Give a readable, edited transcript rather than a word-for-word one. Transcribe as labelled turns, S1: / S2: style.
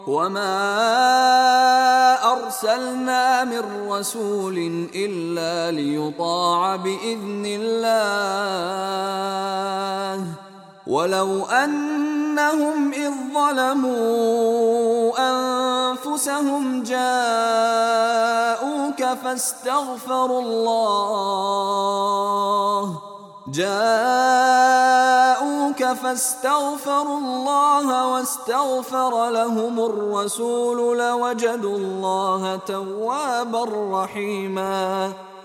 S1: وما أرسلنا من رسول إلا ليطاع بإذن الله ولو أنهم إذ ظلموا أنفسهم جاءوك فاستغفروا الله واستغفر لهم الرسول لوجدوا الله توابا رحيما.